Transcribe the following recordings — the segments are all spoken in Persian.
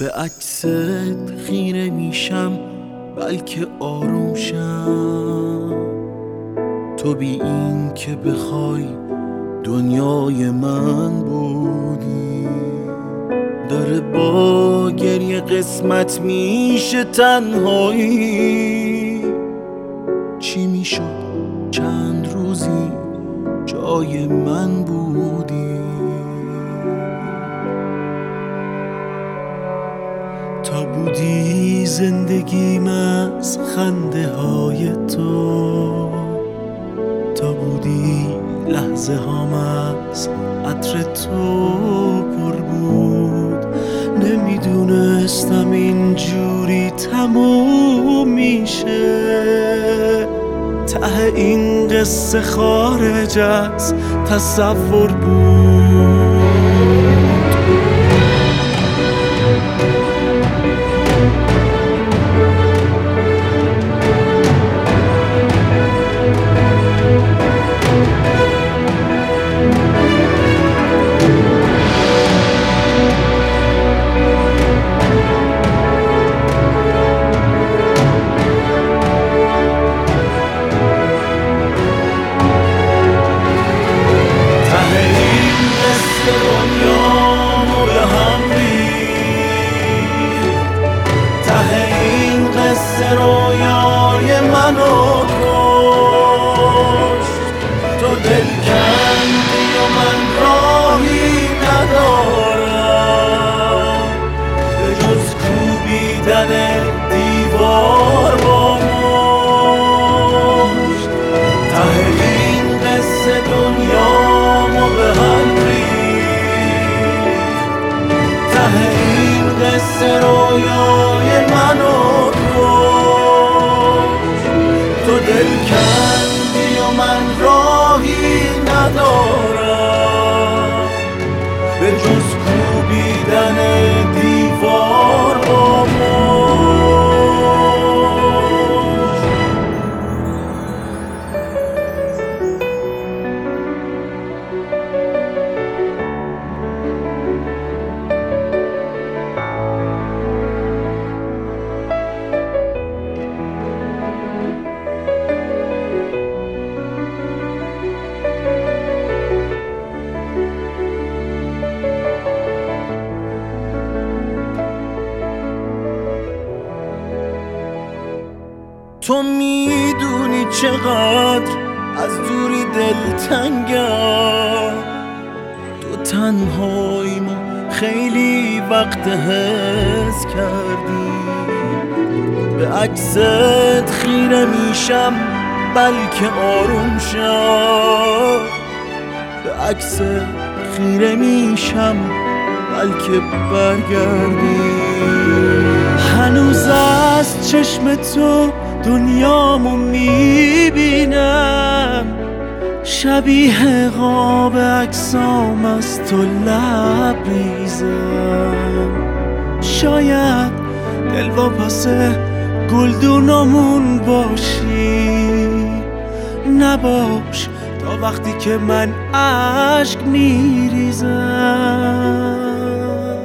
به عکست خیره میشم بلکه آروم شم. تو بی این که بخوای دنیای من بودی. داره با گریه قسمت میشه تنهایی. چی میشد چند روزی جای من بودی. تا بودی زندگیم از خنده های تو، تا بودی لحظه هام از عطر تو پر بود. نمیدونستم اینجوری تموم میشه. ته این قصه خارج از تصور بود. رویای منو کشت. تو دل کندی و من راهی ندارم به جز کوبیدن دیوار با مشت. ته این قصه دنیامو به هم ریخت. ته این قصه رویای منو دل کندی و من راهی ندارم به جز کوبیدن دیوار با مشت. تو میدونی چقدر از دوری دلتنگم. تو تنهاییمو خیلی وقت حس کردی. به عکست خیره میشم بلکه آروم شم. به عکست خیره میشم بلکه برگردی. هنوز از چشم تو دنیامو میبینم. شبیه قاب عکسام از تو لبریزم. شاید دلواپس گلدونامون باشی. نباش تا وقتی که من اشک میریزم.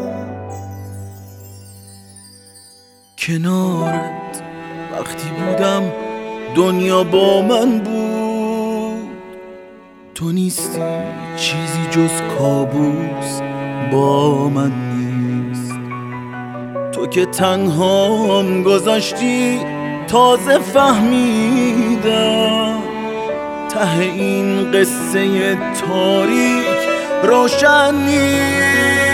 کنارت وقتی بودم دنیا با من بود. تو نیستی چیزی جز کابوس با من نیست. تو که تنهام گذاشتی تازه فهمیدم. ته این قصه تاریک روشن نیست.